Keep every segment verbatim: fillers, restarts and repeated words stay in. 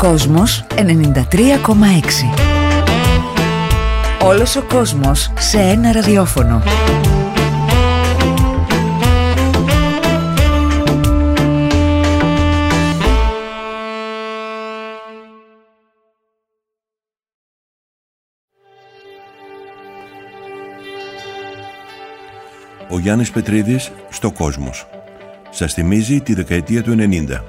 Κόσμος ενενήντα τρία κόμμα έξι. Όλος ο κόσμος σε ένα ραδιόφωνο. Ο Γιάννης Πετρίδης στο Κόσμος. Σας θυμίζει τη δεκαετία του ενενήντα.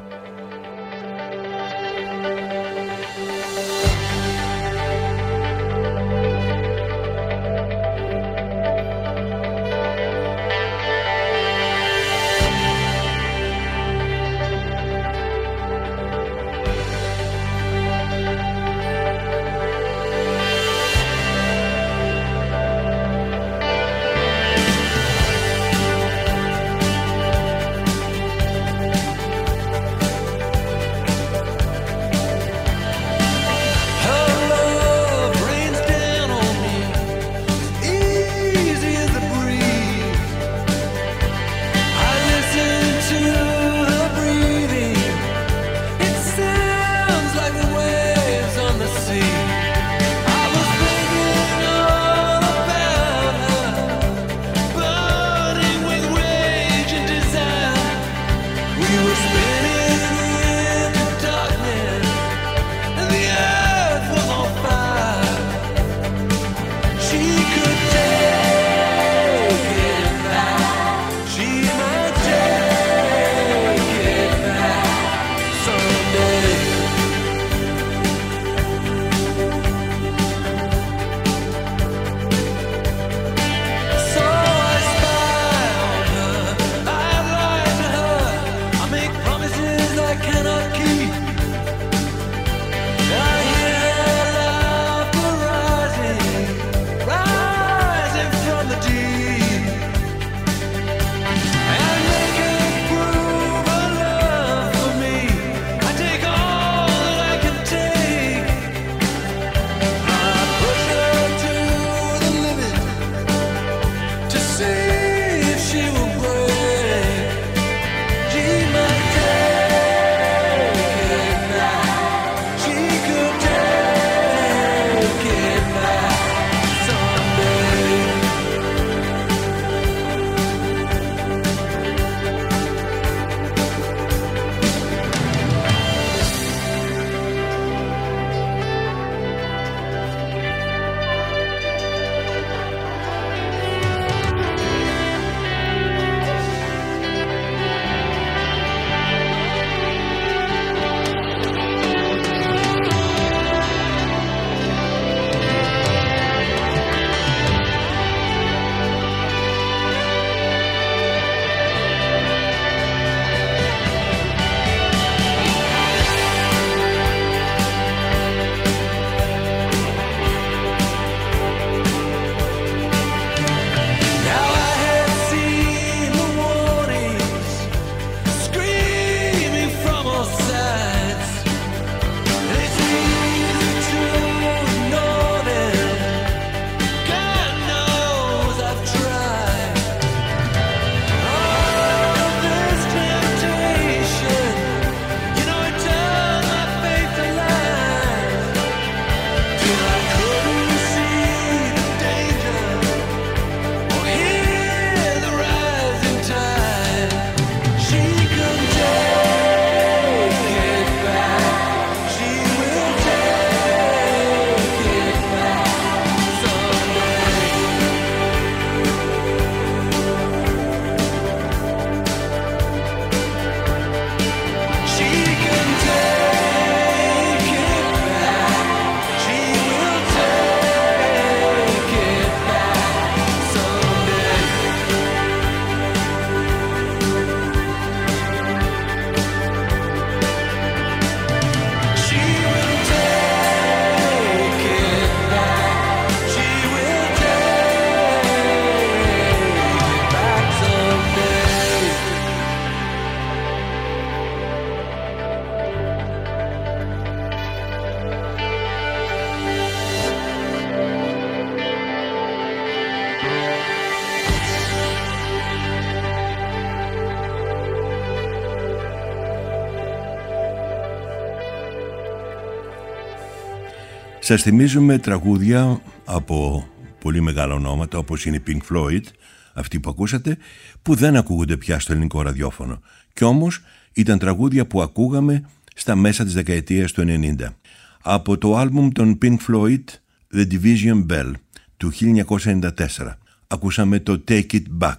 Σας θυμίζουμε τραγούδια από πολύ μεγάλα ονόματα όπως είναι η Pink Floyd, αυτοί που ακούσατε, που δεν ακούγονται πια στο ελληνικό ραδιόφωνο. Κι όμως ήταν τραγούδια που ακούγαμε στα μέσα της δεκαετίας του ενενήντα. Από το άλμπουμ των Pink Floyd, The Division Bell, του χίλια εννιακόσια ενενήντα τέσσερα, ακούσαμε το Take It Back.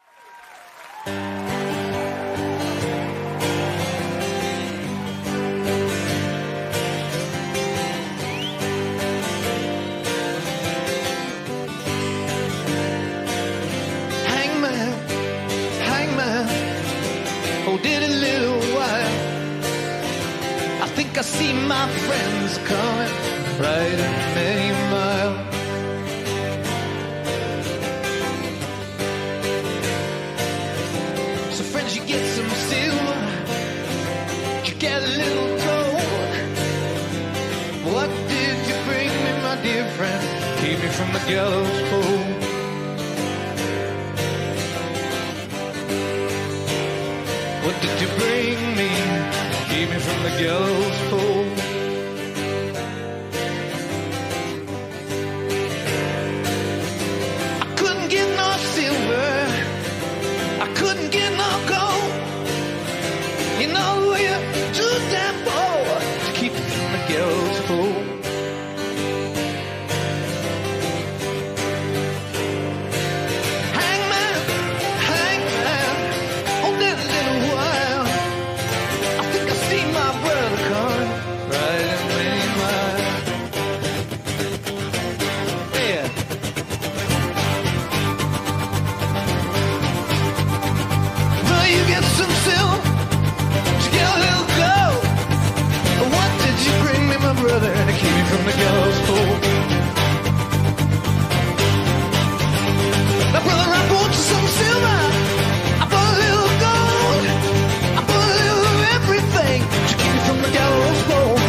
I see my friends coming right in many miles. So friends, you get some silver, you get a little gold. What did you bring me, my dear friend? Keep me from the gallows pole. What did you bring me? Keep me from the gallows pole. I couldn't get no silver, I couldn't get no gold. You know you're too damn poor to keep me from the gallows pole. Hangman, hangman, hold it a little while. See my brother coming right in many miles. Yeah. Well, you get some silver, you get a little gold. What did you bring me, my brother, to keep me from the gallows pole? Now, brother, I brought you some silver. I brought a little gold. I brought a little of everything to keep you from the gallows pole.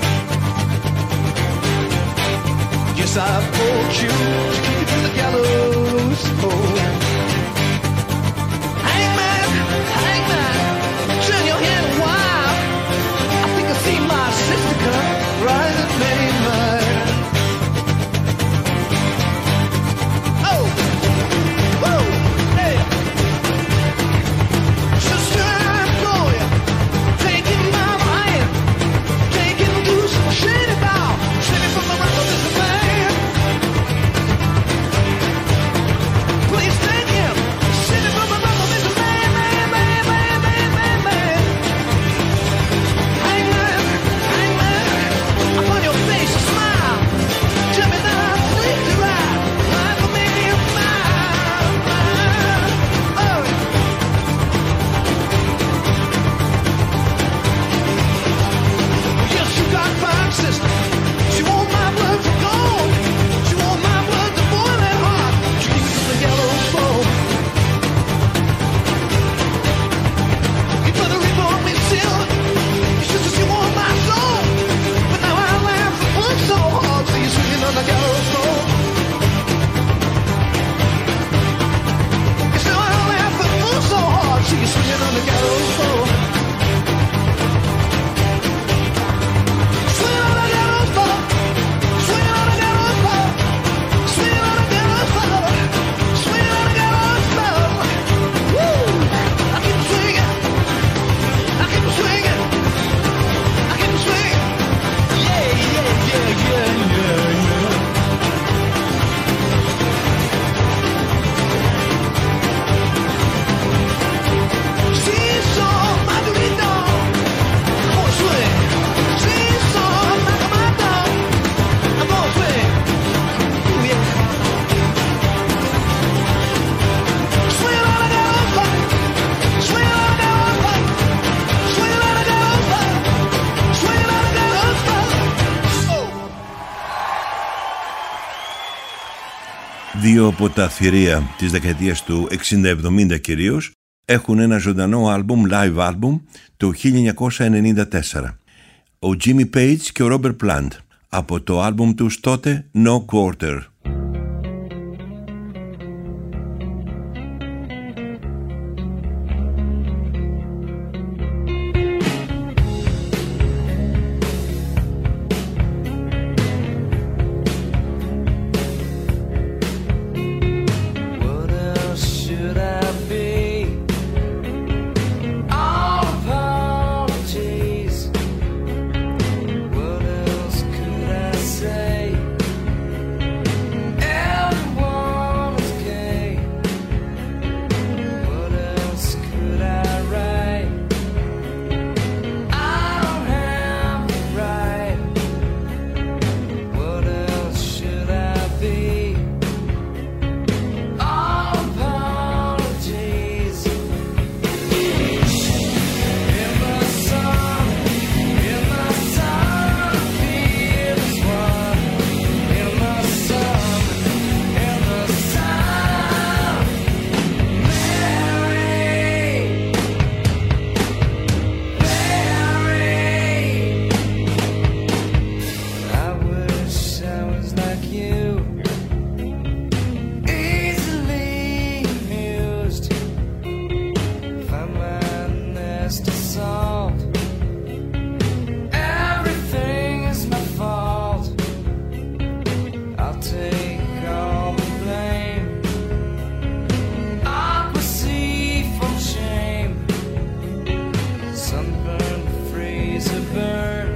Yes, I brought you to keep you from the gallows pole. Hangman, hangman, turn your head a while. I think I see my sister come right at me, mine. Oh, woo, hey, sister, I'm going, taking my mind, taking loose, shade it out, shade it from the rest of this man. Please take him, shade it from the rest of this man, man, man, man, man, man, man. Hangman, hangman, upon your face a smile, tell me that I'm sleep to ride, ride for me, mine, mine, oh. Yes, you got fine sister. She want my blood for gold. She want my blood to boil that heart. She keep me from the gallows pole. You put a rip on me silver. She says you want my soul. But now I laugh and work so hard. So you're swinging on the gallows pole. Yes, now I laugh and work so hard. So you're swinging on the gallows pole. Swing on the gallows pole, swing on the gallows pole, swing on the gallows pole, swing on the gallows pole. Woo! I keep swinging, I keep swinging, I keep swinging. Yeah, yeah, yeah, yeah, yeah, yeah. Seesaw, margarita, I'm gonna swing. Seesaw, margarita, I'm gonna swing. Ooh, yeah. Swing on the gallows pole, swing on the gallows pole, swing on the gallows pole, swing on the gallows pole. Oh. Δύο από τα θηρία της δεκαετίας του εξήντα εβδομήντα κυρίως έχουν ένα ζωντανό άλμπουμ, live άλμπουμ, το χίλια εννιακόσια ενενήντα τέσσερα. Ο Jimmy Page και ο Robert Plant από το άλμπουμ τους τότε No Quarter. best assault. Everything is my fault. I'll take all the blame. Opposite from shame. Sunburn, freezer burn.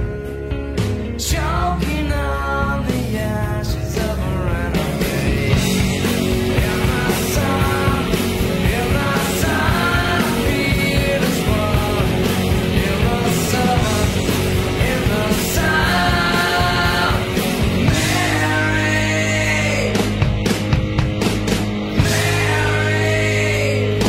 Choking on the ashes of a renegade. In the sun, in the sun, I feel as one. In the sun, in the sun, Mary, Mary,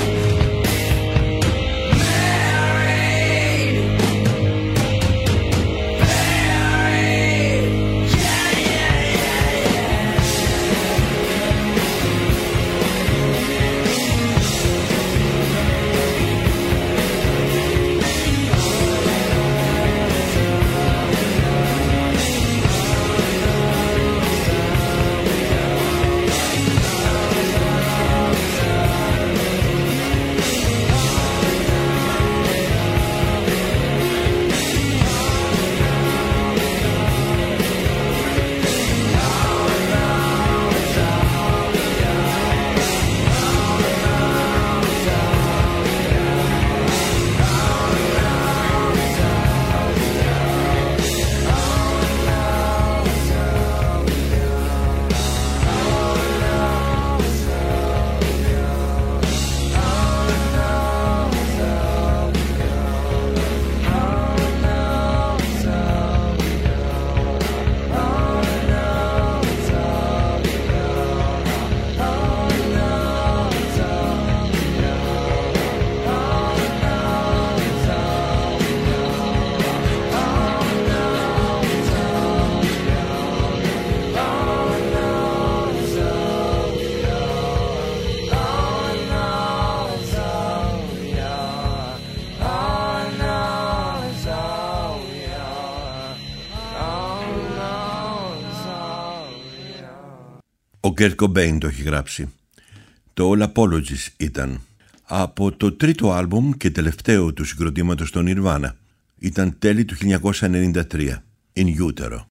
Ο Kurt Cobain το έχει γράψει. Το All Apologies ήταν από το τρίτο άλμπουμ και τελευταίο του συγκροτήματος των Nirvana. Ήταν τέλη του χίλια εννιακόσια ενενήντα τρία, In Utero.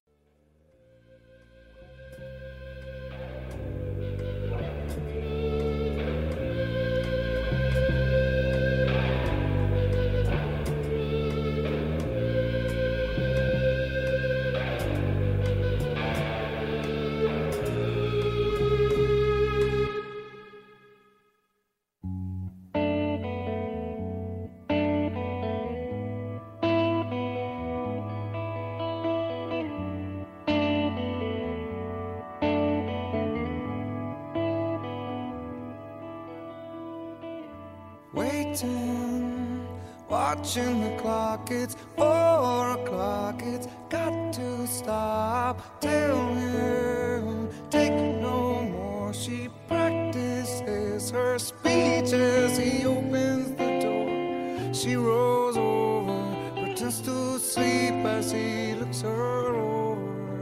Waiting, watching the clock, it's four o'clock, it's got to stop. Tell him, take no more. She practices her speech as he opens the door. She rolls over, pretends to sleep as he looks her over.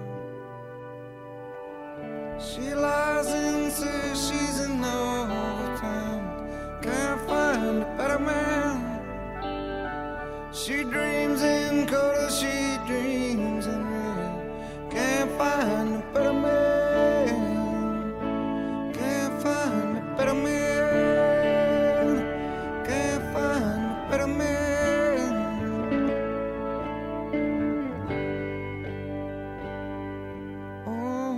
She lies and says she's in love with him. Can't find a better man. She dreams in color, she dreams in red. Can't find a better man. Can't find a better man. Can't find a better man. Oh.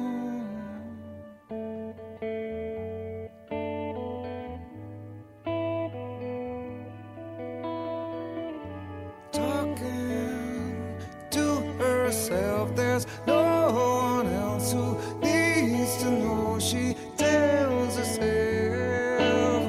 There's no one else who needs to know. She tells herself.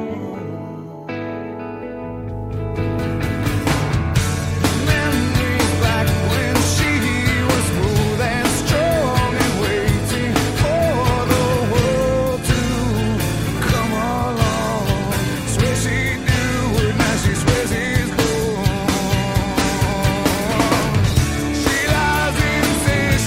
Memories back when she was smooth and strong and waiting for the world to come along. Swear she'd do it, now she swears he's gone. She lies and says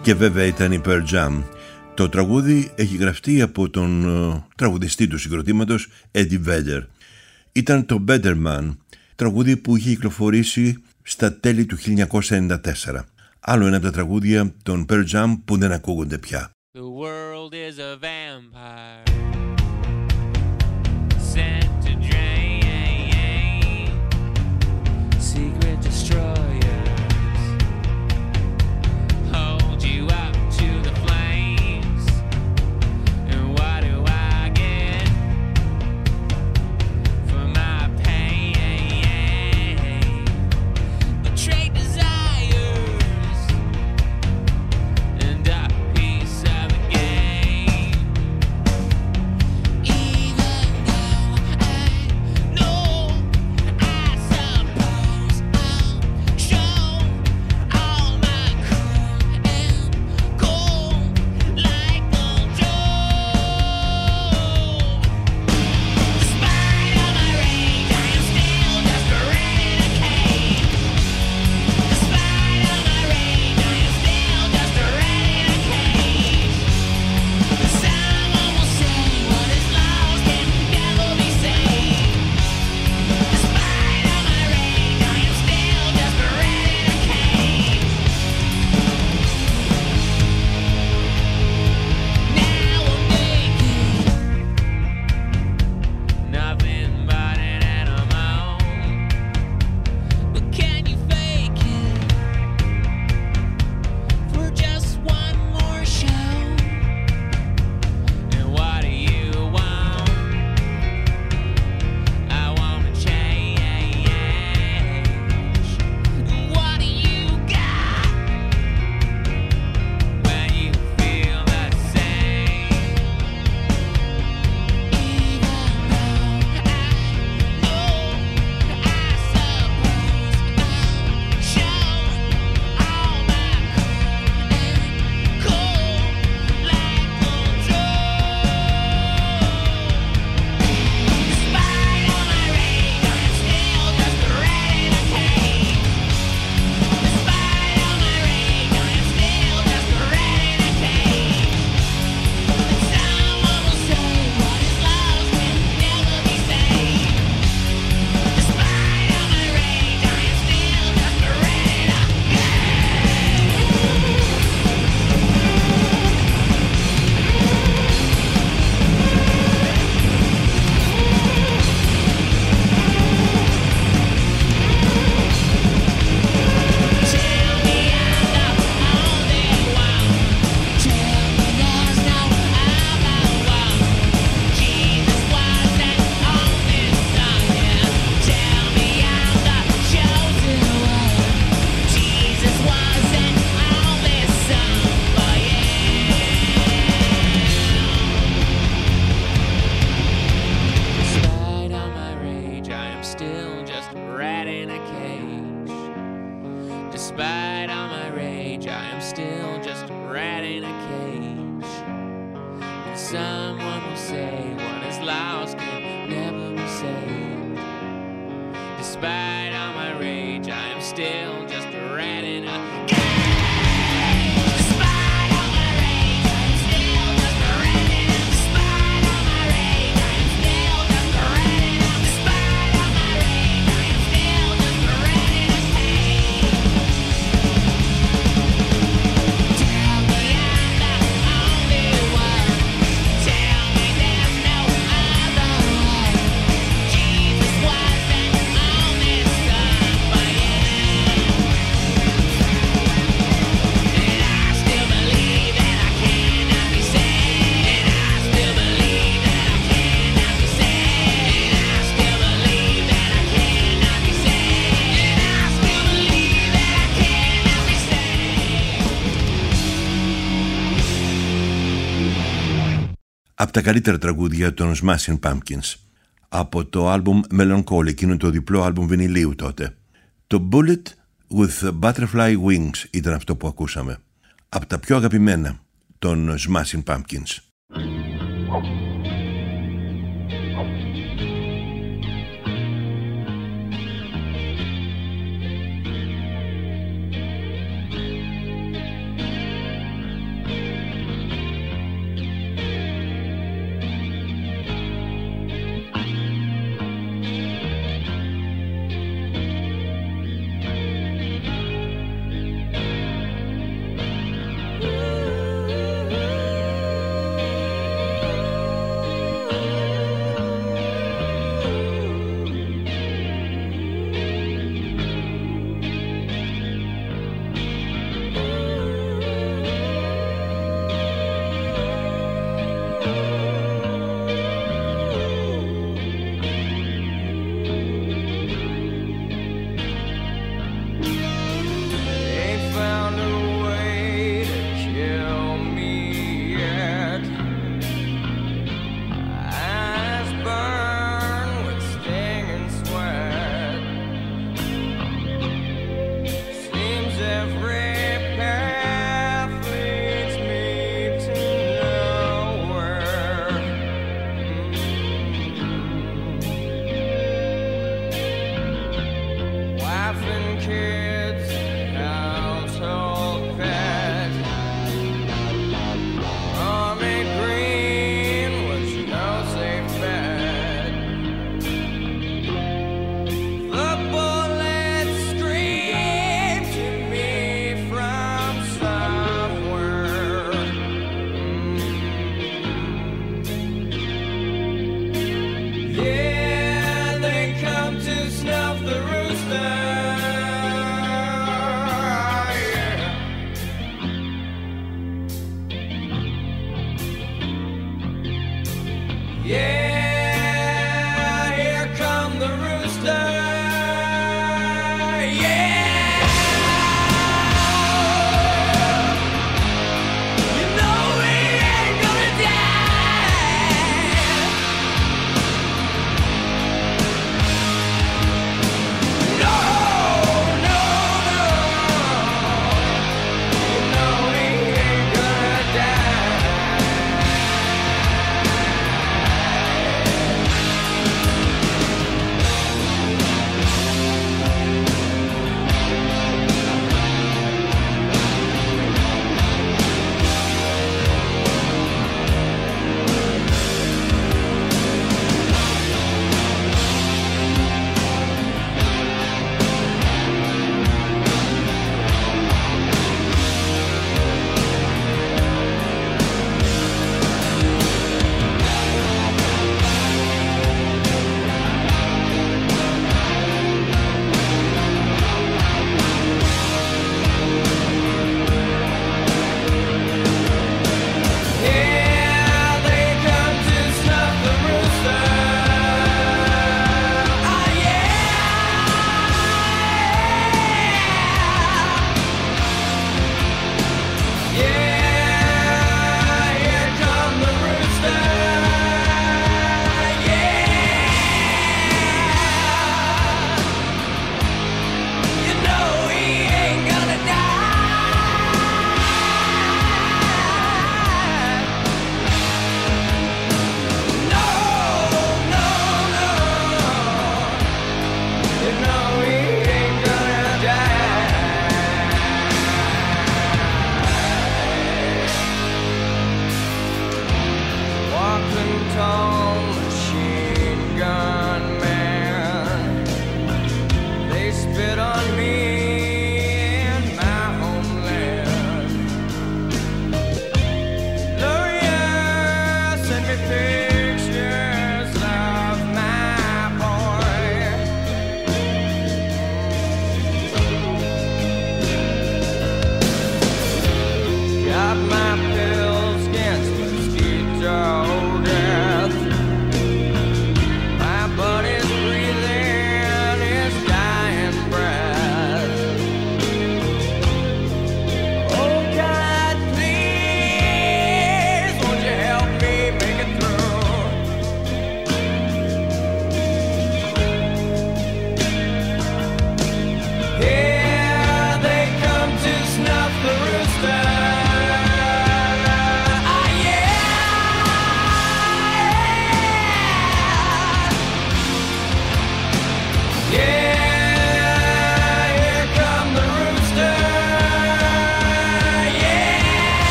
Και βέβαια ήταν η Pearl Jam. Το τραγούδι έχει γραφτεί από τον uh, τραγουδιστή του συγκροτήματος Eddie Vedder. Ήταν το Better Man, τραγούδι που είχε κυκλοφορήσει στα τέλη του χίλια εννιακόσια ενενήντα τέσσερα. Άλλο ένα από τα τραγούδια των Pearl Jam που δεν ακούγονται πια. The world is a vampire sent to drain secret destroyers hold you up to the flames and what do I get for my pain? Betrayed desires and a piece of the game. Even though I know, I suppose I'll show all my cool and cold like Uncle Joe. Despite all my rage, I am still just a rat in a cage. Despite all my rage, I am still just a rat in a cage. Someone will say what is lost can never be saved. Despite all my rage, I am still just a rat in a cage. Now I'm naked, nothing but an animal. But can you fake it for just one more show? And what do you want? I wanna change. What do you got when you feel the same? Even though I know, I suppose I'll show all my cool and cold like Uncle Joe. Despite all my rage, I am still just a rat in a cage. Despite all my rage, I am still just a rat in a cage. And someone will say what is lost can never be saved. Despite all my rage, I am still just a rat in a Tell me I'm the only one. Tell me there's no other one. Jesus wasn't on this song, yeah. Tell me I'm the chosen one. Jesus wasn't on this song, but Despite all my rage, I am still just a rat in a cage. Despite all my rage, I am still just a rat in a cage. And someone will say what is lost can never be saved. Despite all my rage, I am still just a rat in a cage. Despite all my rage, I am still just a rat in a Despite all my rage, I am still just a rat in a Despite all my rage, I am still just a rat in a cage. Tell me I'm the only one. Tell me there's no other one. Jesus wasn't on this song, but And I still believe that I cannot be saved. And I still believe that I cannot be saved. And I still believe that I cannot be saved. And I still believe that I cannot be saved. Από τα καλύτερα τραγούδια των Smashing Pumpkins, από το άλμπουμ Melancholy, εκείνο το διπλό άλμπουμ βινιλίου τότε. Το Bullet with Butterfly Wings ήταν αυτό που ακούσαμε. Από τα πιο αγαπημένα των Smashing Pumpkins.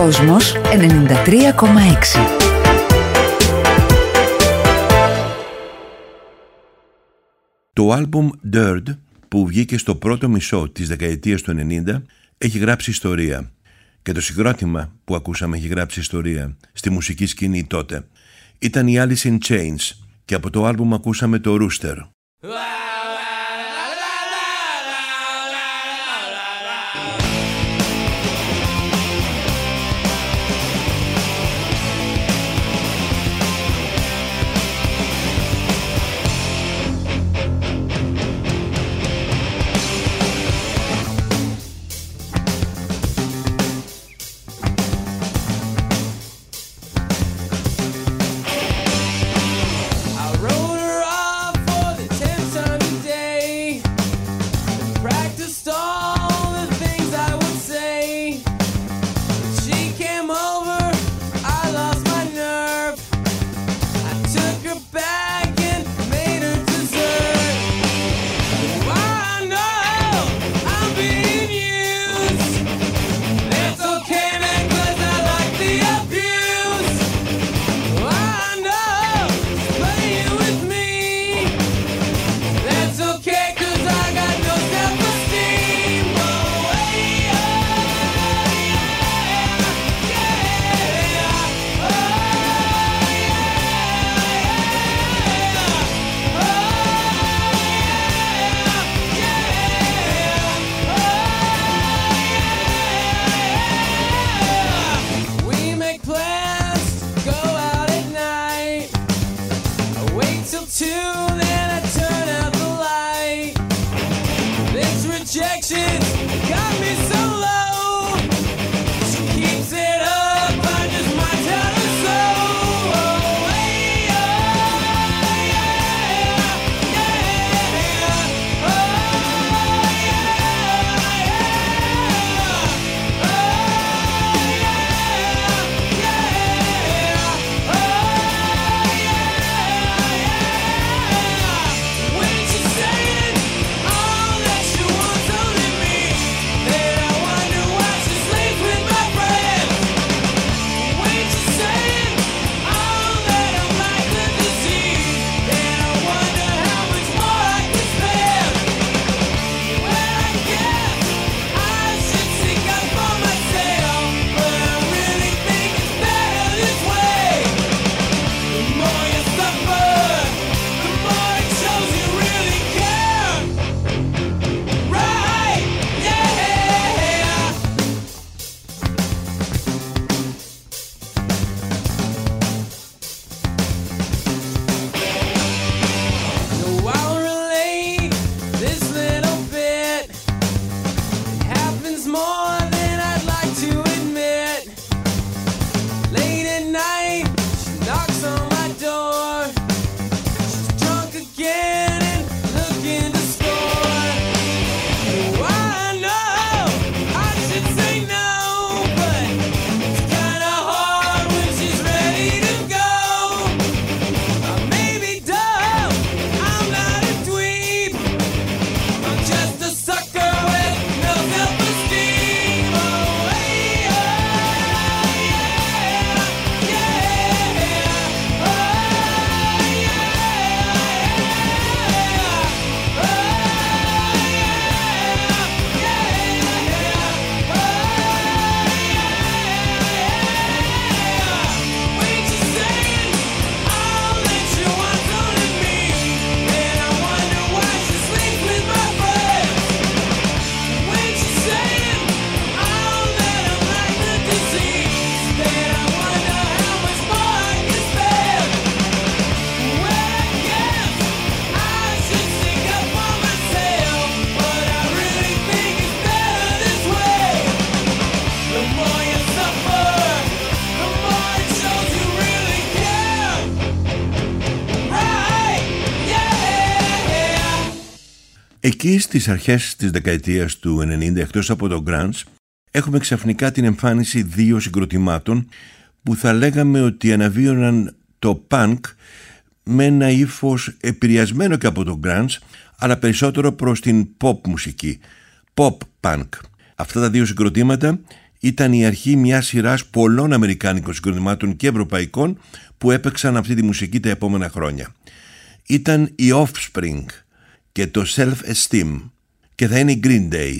Κόσμος ενενήντα τρία κόμμα έξι. Το άλμπουμ Dirt που βγήκε στο πρώτο μισό της δεκαετίας του ενενήντα έχει γράψει ιστορία. Και το συγκρότημα που ακούσαμε έχει γράψει ιστορία στη μουσική σκηνή τότε. Ήταν οι Alice in Chains και από το άλμπουμ ακούσαμε το Rooster. Εκεί στις αρχές της δεκαετίας του ενενήντα, εκτός από το grunge, έχουμε ξαφνικά την εμφάνιση δύο συγκροτημάτων που θα λέγαμε ότι αναβίωναν το punk με ένα ύφος επηρεασμένο και από το grunge, αλλά περισσότερο προς την pop μουσική, pop punk. Αυτά τα δύο συγκροτήματα ήταν η αρχή μιας σειράς πολλών αμερικάνικων συγκροτημάτων και ευρωπαϊκών που έπαιξαν αυτή τη μουσική τα επόμενα χρόνια. Ήταν η Offspring και το Self-Esteem και θα είναι η Green Day.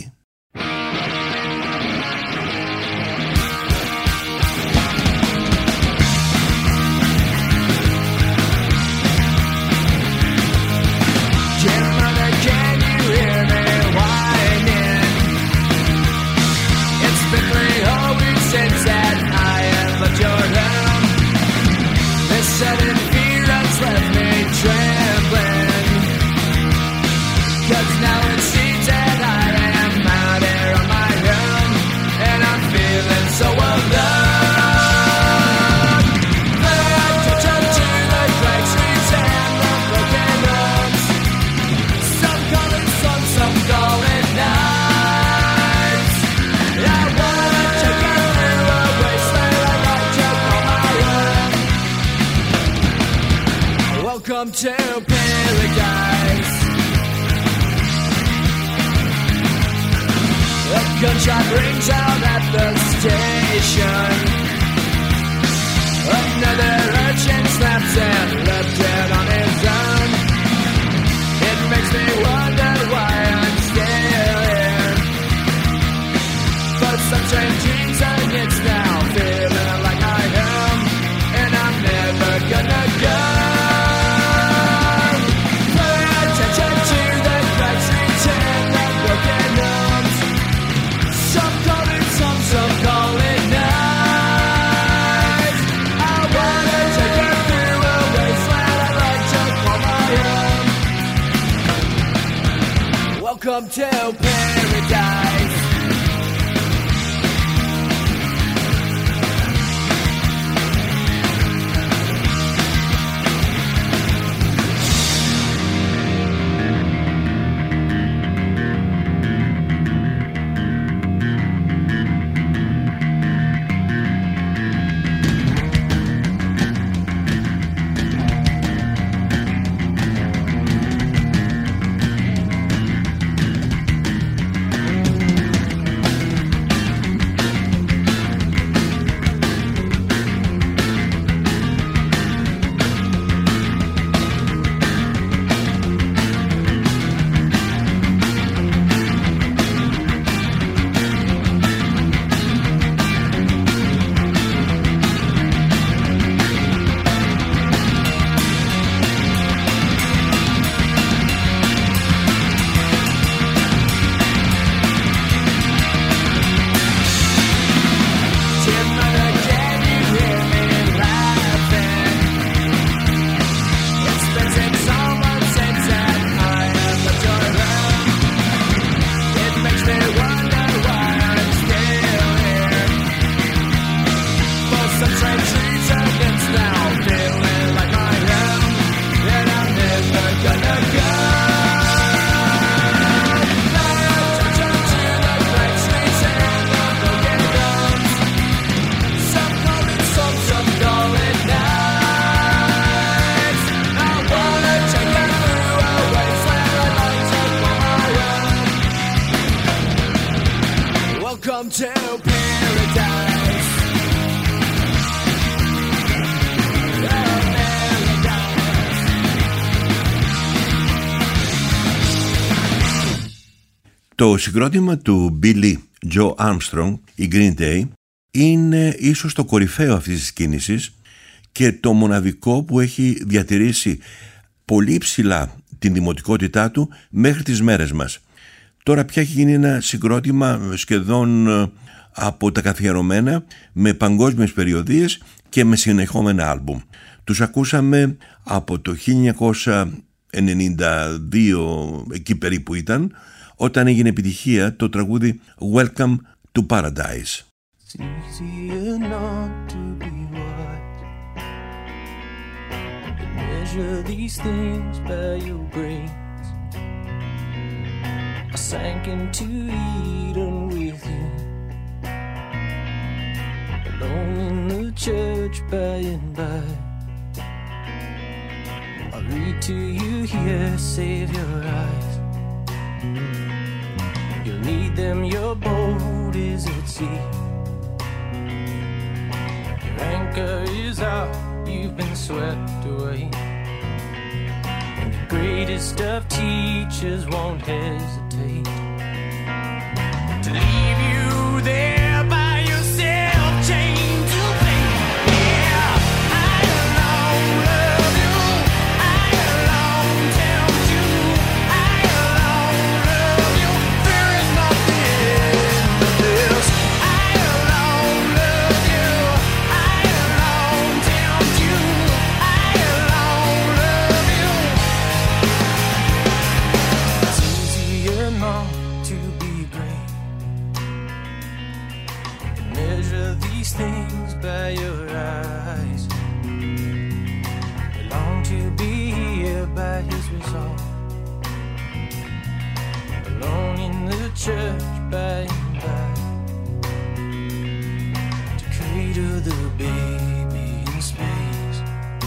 Welcome to paradise. A gunshot rings out at the station. Another urchin snaps and left dead on his own. It makes me wonder why I'm still here. For some strange reason it's now feeling like I am, and I'm never gonna go. Welcome to paradise. Welcome to paradise. Το συγκρότημα του Billy Joe Armstrong, η Green Day, είναι ίσως το κορυφαίο αυτής της κίνησης και το μοναδικό που έχει διατηρήσει πολύ ψηλά την δημοτικότητά του μέχρι τις μέρες μας. Τώρα πια έχει γίνει ένα συγκρότημα σχεδόν από τα καθιερωμένα, με παγκόσμιες περιοδίες και με συνεχόμενα άλμπουμ. Τους ακούσαμε από το χίλια εννιακόσια ενενήντα δύο, εκεί περίπου ήταν, όταν έγινε επιτυχία το τραγούδι Welcome to Paradise. It's easier not to be wise. You measure these things by your brains. I sank into Eden with you, alone in the church by and by. I read to you here, save your eyes. You'll need them, your boat is at sea. anchor is out, you've been swept away. And the greatest of teachers won't hesitate to leave you there by yourself, chained to fate. Yeah, I alone love you, I alone tempt you, I alone love you. There is nothing but this. I alone love you, I alone tempt you, I alone love you. It's easier not to be great. Measure these things by your eyes. They long to be here by his resolve. Alone in the church by and by, to cradle the baby in space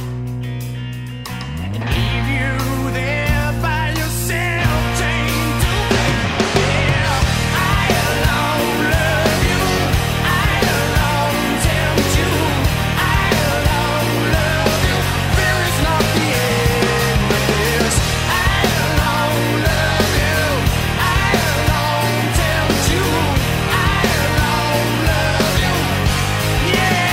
and leave you there by yourself, chained to fate. Yeah, I alone love you, I alone tempt you, I alone love you. There is not the end of this. I alone love you, I alone tempt you, I alone love you. Yeah,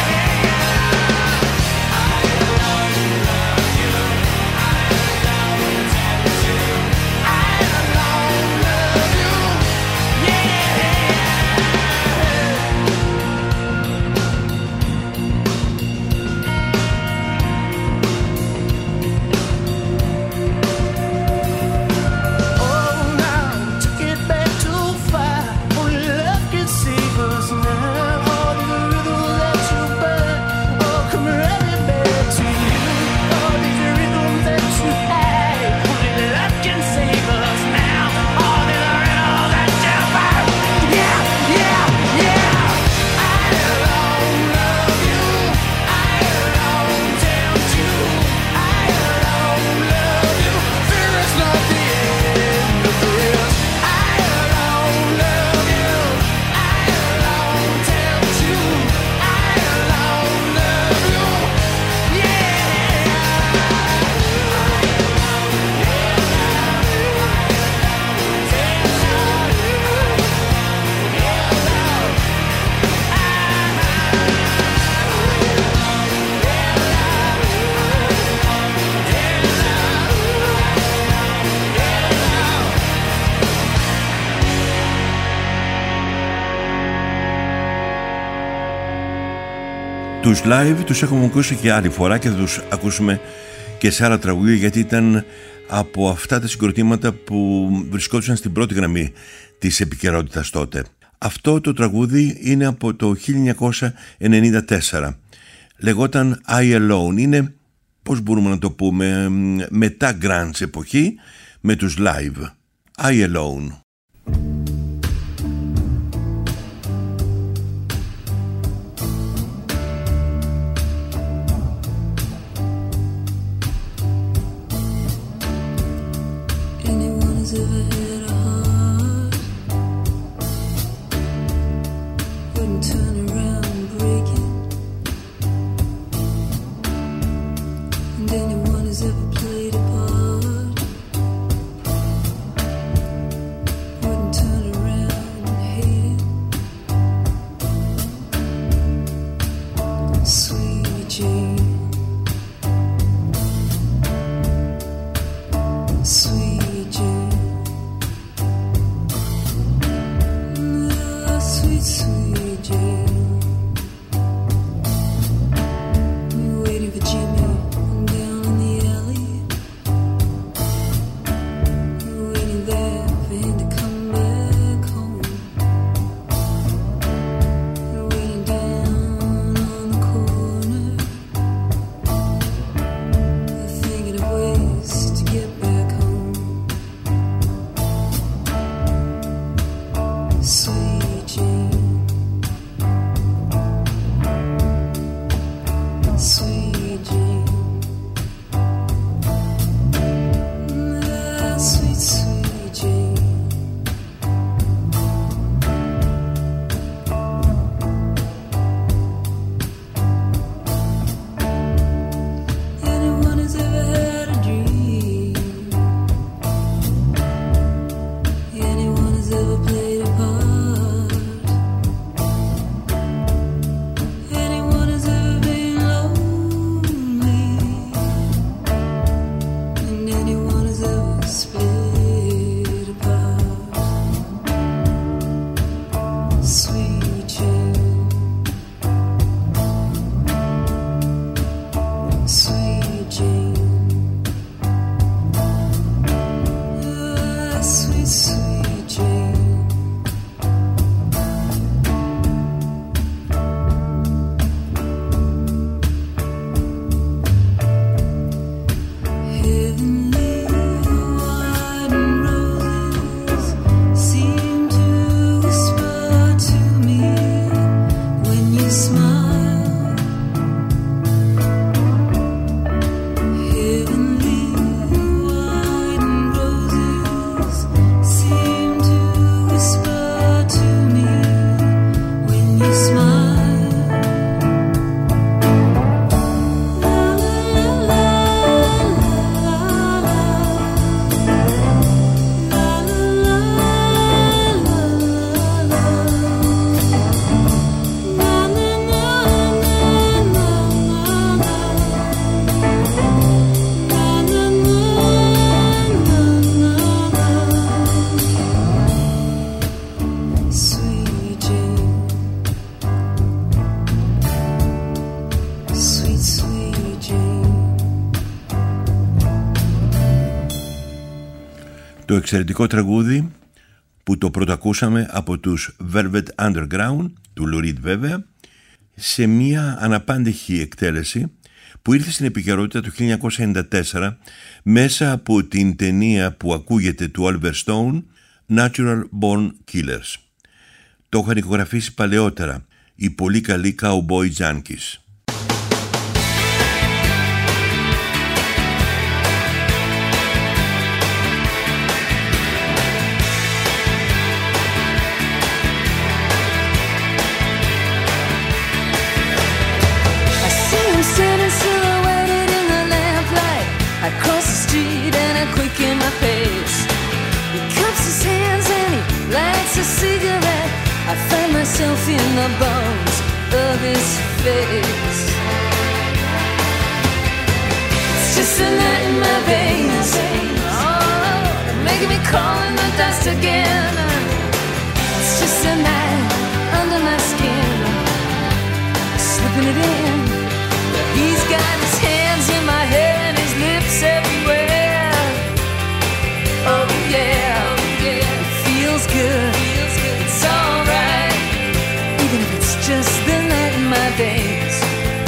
I alone love you, I alone tempt you, I alone love you. Yeah. Oh, now we took it back too far. Only love can save us now. Oh, the rhythm that you burn. Oh, come running back to you. Oh, these rhythms that you had. Only love can save us now. Oh, the rhythm that you burn. Yeah, yeah, yeah. I alone love you, I alone tempt you, I alone love you. There is not the end of this. I alone love you, I alone tempt you, I alone love you. Yeah. Τους live τους έχουμε ακούσει και άλλη φορά και θα τους ακούσουμε και σε άλλα τραγούδια, γιατί ήταν από αυτά τα συγκροτήματα που βρισκόντουσαν στην πρώτη γραμμή της επικαιρότητας τότε. Αυτό το τραγούδι είναι από το χίλια εννιακόσια ενενήντα τέσσερα. Λεγόταν I Alone. Είναι, πώς μπορούμε να το πούμε, μετά grunge εποχή, με τους live. I Alone. Anyone who's ever had a heart wouldn't turn around and break it. And anyone who's ever played a part wouldn't turn around and hate it. Sweet Jane, sweet Jane. Ah, sweet, sweet Jane. You're waiting for Jimmy down in the alley. You're waiting there for him to come back home. You're waiting down on the corner. You're thinking of ways to get back home. Sweet Jane, sweet Jane. Ah, sweet, sweet Jane. Το εξαιρετικό τραγούδι που το πρωτοακούσαμε από τους Velvet Underground, του Lou Reed βέβαια, σε μια αναπάντεχη εκτέλεση που ήρθε στην επικαιρότητα το χίλια εννιακόσια ενενήντα τέσσερα μέσα από την ταινία που ακούγεται του Oliver Stone, Natural Born Killers. Το είχαν ηχογραφήσει παλαιότερα οι πολύ καλοί Cowboy Junkies. Sitting silhouetted in the lamplight, I cross the street and I quicken my pace. He cups his hands and he lights a cigarette. I find myself in the bones of his face. It's just a night in my veins, oh, making me crawl in the dust again. It's just a night under my skin, slipping it in. He's got his hands in my hair and his lips everywhere. Oh yeah, oh yeah, it feels good, feels good. It's alright, even if it's just the night in my veins.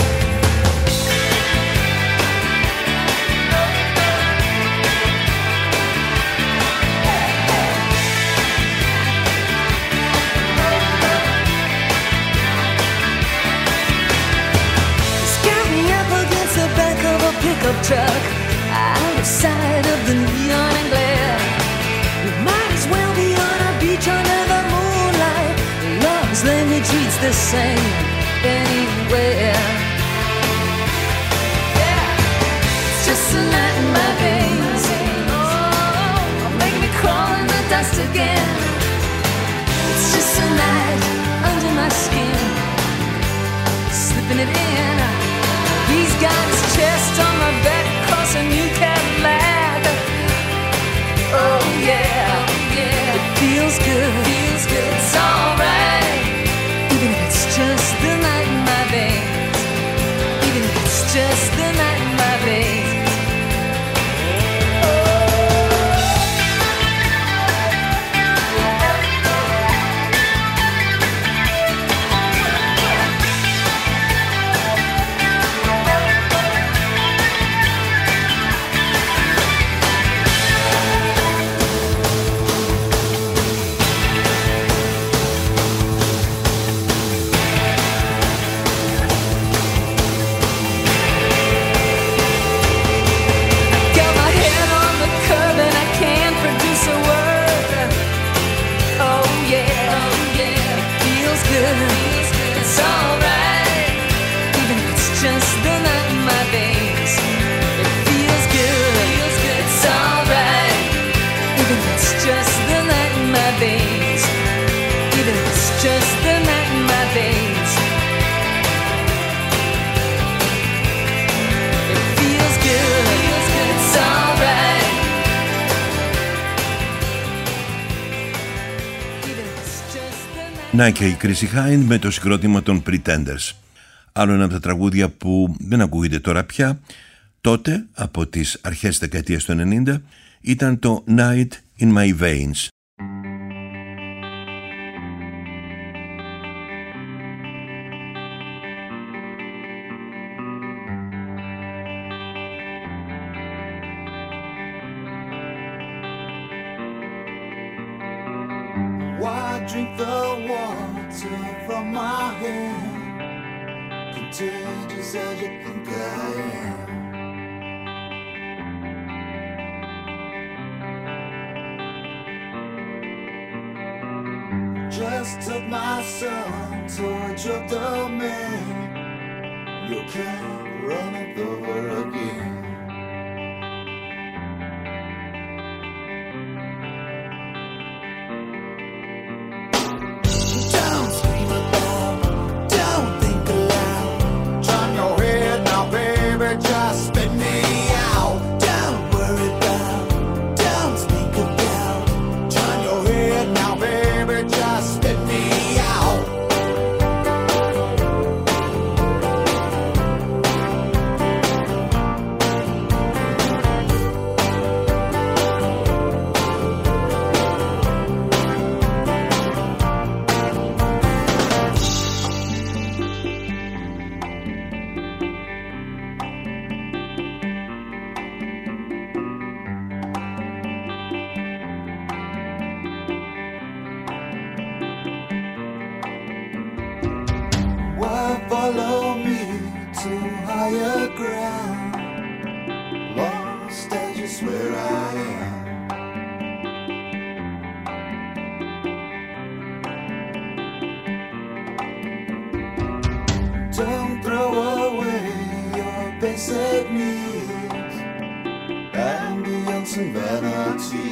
Pickup truck, out of sight of the neon and glare. We might as well be on a beach under the moonlight. Love's language reads the same anywhere. Yeah, it's just a night in my veins. Oh, making me crawl in the dust again. It's just a night under my skin, slipping it in. He's got his chest on my back across a new Cadillac. Oh yeah, yeah, it feels good, feels good. It's alright, even if it's just the night in my veins. Even if it's just the night in my veins. Να και η Chrissie Hynde με το συγκρότημα των Pretenders. Άλλο ένα από τα τραγούδια που δεν ακούγεται τώρα πια, τότε από τις αρχές της δεκαετίας του ενενήντα ήταν το Night in My Veins. Why drink the water from my hand? Contagious as you think I am. Just took my son to a drug domain. You can't run it over again. Out. where I am. Don't throw away your basic needs, ambience and vanity.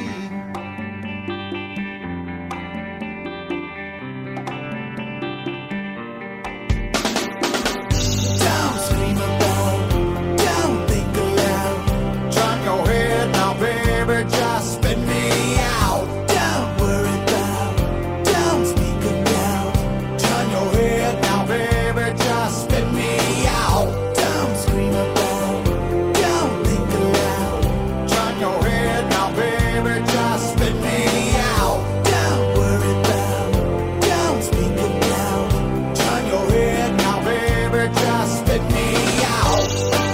Don't scream about, don't think aloud. Turn your head now, baby, just spin me out. Don't worry about, don't speak aloud. Turn your head now, baby, just spin me out. Don't scream about, don't think aloud. Turn your head now, baby, just spin me out. Don't worry about, don't speak aloud. Turn your head now, baby, just spin me out.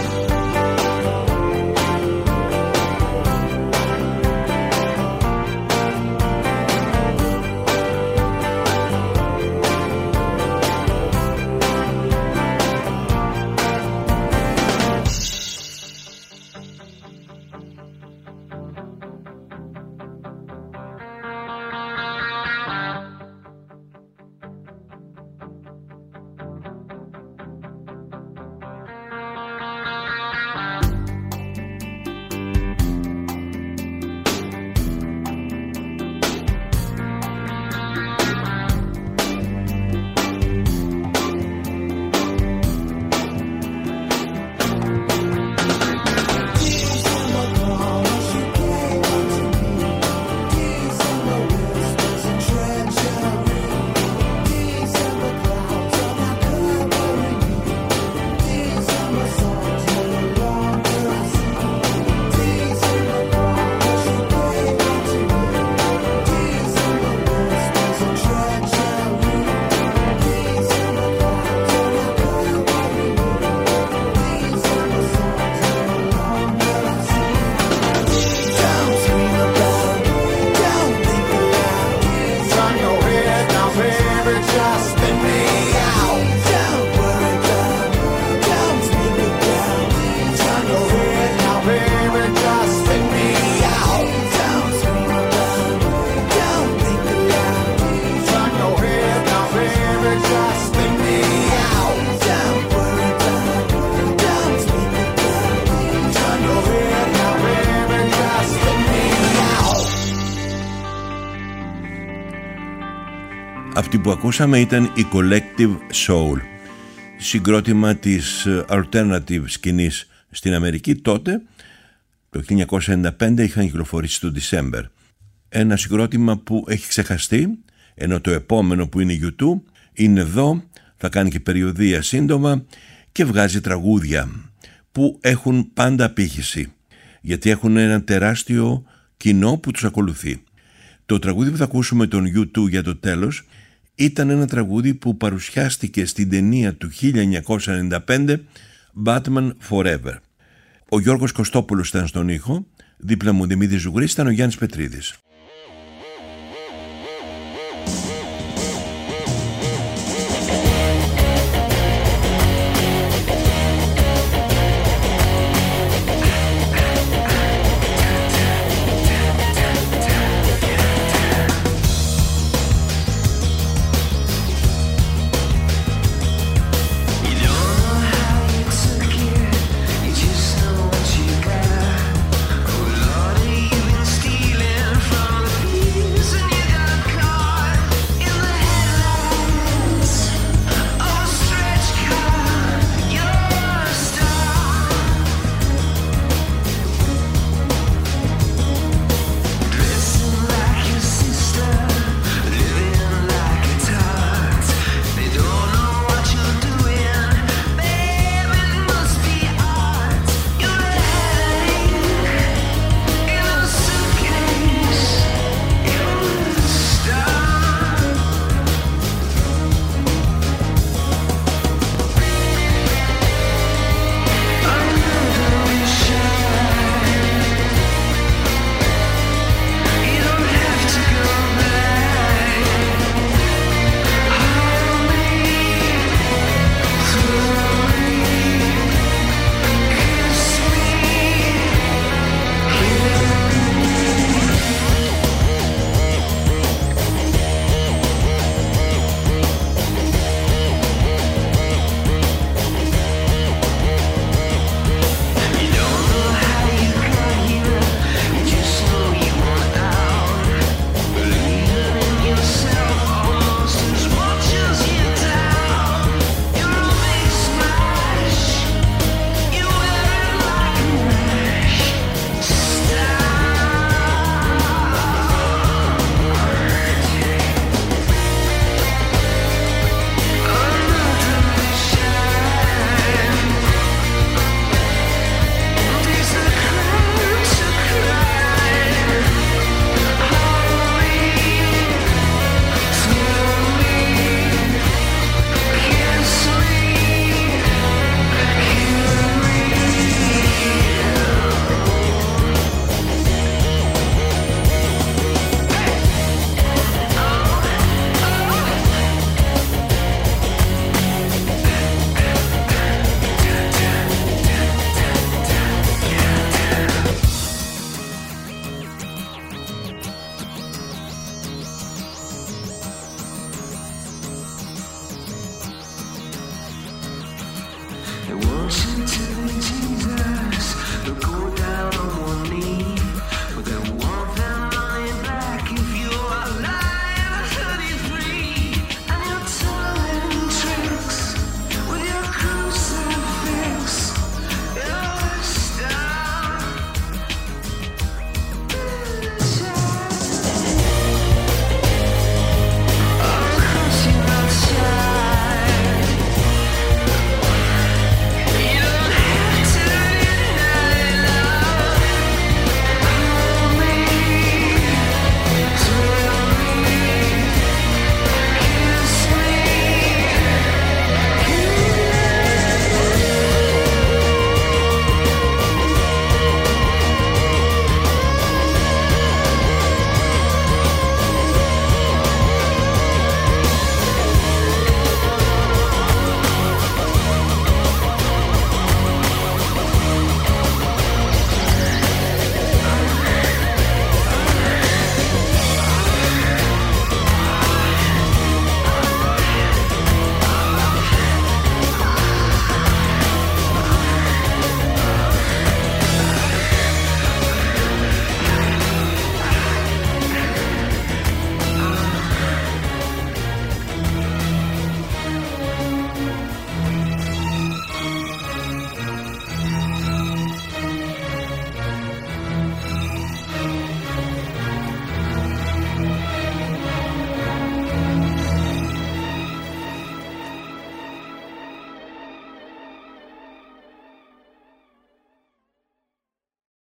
Don't scream about, don't think aloud. Turn your head now, baby, just spin me out. Don't worry about, don't speak aloud. Turn your head now, baby, just spin me out. Don't scream about, don't think aloud. Turn your head now, baby, just spin me out. Don't worry about, don't speak aloud. Turn your head now, baby, just spin me out. Αυτή που ακούσαμε ήταν η Collective Soul, συγκρότημα της ε, alternative σκηνής στην Αμερική. Τότε, το χίλια εννιακόσια ενενήντα πέντε, είχαν κυκλοφορήσει το December. Ένα συγκρότημα που έχει ξεχαστεί, ενώ το επόμενο που είναι γιου τού είναι εδώ, θα κάνει και περιοδεία σύντομα και βγάζει τραγούδια που έχουν πάντα απήχηση, γιατί έχουν ένα τεράστιο κοινό που τους ακολουθεί. Το τραγούδι που θα ακούσουμε τον γιου τού για το τέλος ήταν ένα τραγούδι που παρουσιάστηκε στην ταινία του χίλια εννιακόσια ενενήντα πέντε Batman Forever. Ο Γιώργος Κωστόπουλος ήταν στον ήχο, δίπλα μου Δημήτρης Ζουγρής, ήταν ο Γιάννης Πετρίδης.